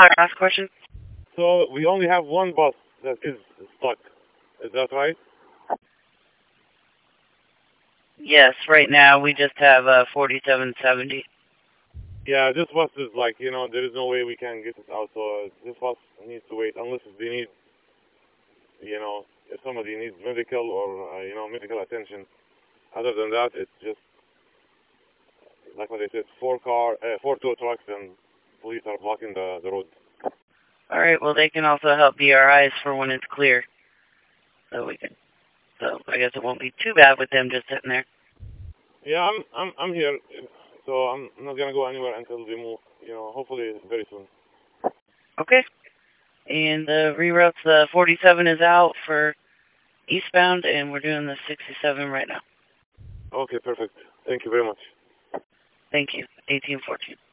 Last question. So we only have one bus that is stuck. Is that right? Yes, right now we just have 4770. Yeah, this bus is like, there is no way we can get it out. So this bus needs to wait unless they need, if somebody needs medical or, medical attention. Other than that, it's just, like what I said, four tow trucks and police are blocking the road. All right. Well, they can also help BRIs for when it's clear. So we can. So I guess it won't be too bad with them just sitting there. Yeah, I'm here. So I'm not gonna go anywhere until they move. Hopefully very soon. Okay. And the reroutes, the 47 is out for eastbound, and we're doing the 67 right now. Okay, perfect. Thank you very much. Thank you. 1814.